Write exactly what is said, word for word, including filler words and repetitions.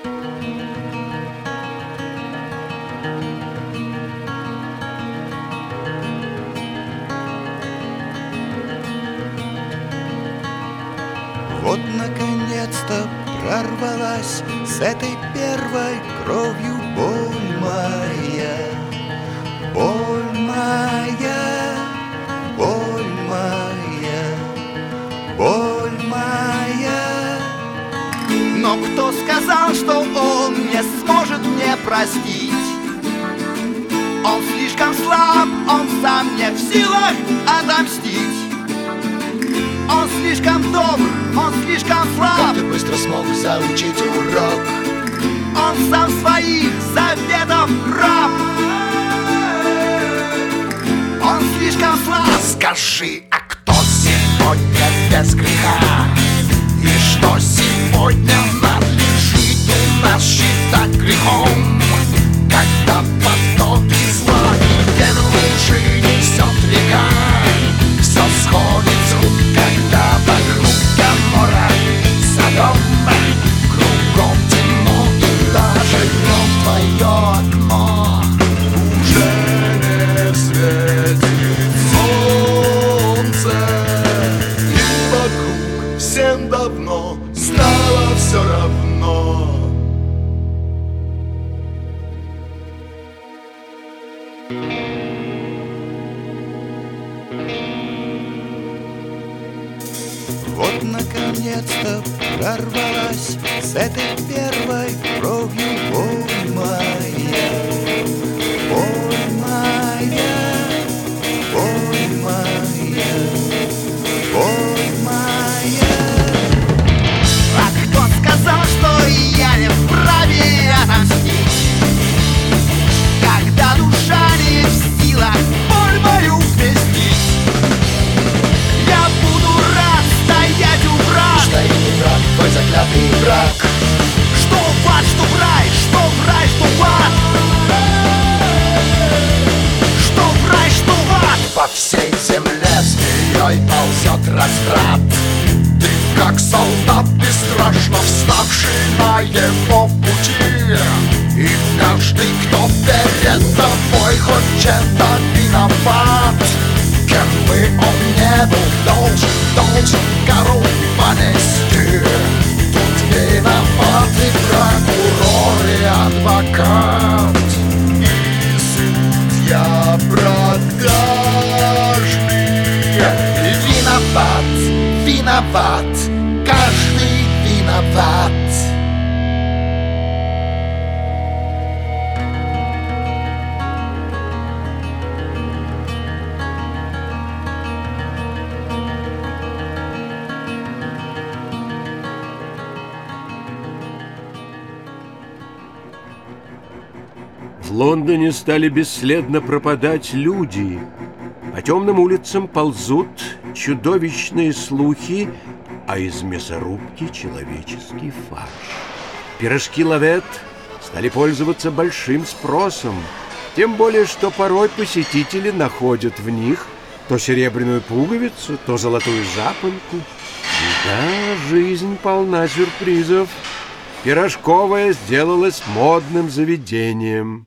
Вот наконец-то прорвалась с этой первой кровью боль моя, боль моя, боль моя, боль моя. Но кто сказал, что он не сможет мне простить? Он слишком слаб, он сам не в силах отомстить. Он слишком добр, он слишком слаб. Как ты быстро смог заучить урок? Он сам своих заветов раб. Он слишком слаб. Скажи, а кто сегодня без греха? И что сегодня надлежит у нас считать грехом? Когда потоки зла и вену лжи несет река, все сходит с рук, когда вокруг Гоморра, Содом, кругом темно, и даже днем твое окно уже не светит солнце, и вокруг всем давно стало все равно. Вот наконец-то прорвалась с этой первой кровью боль моя, боль моя, боль моя, боль моя. А кто сказал, что я не вправе отомстить, когда душа не в силах боль мою вместить? Я буду рад стоять у врат. Стоит и враг, твой заклятый враг. Что в ад, что в рай, что в рай, что в ад. Что в рай, что в ад. По всей земле змеей ползет разврат. Ты как солдат бесстрашно вставший на его пути. И каждый, кто перед тобой хоть чем-то виноват, кем бы он не был, должен, должен кару понести. Тут виноваты прокурор и адвокат, и судья продажный. Виноват, виноват, каждый виноват. В Лондоне стали бесследно пропадать люди. По темным улицам ползут чудовищные слухи, а из мясорубки человеческий фарш. Пирожки Лавет стали пользоваться большим спросом, тем более, что порой посетители находят в них то серебряную пуговицу, то золотую запонку. И да, жизнь полна сюрпризов. Пирожковая сделалась модным заведением.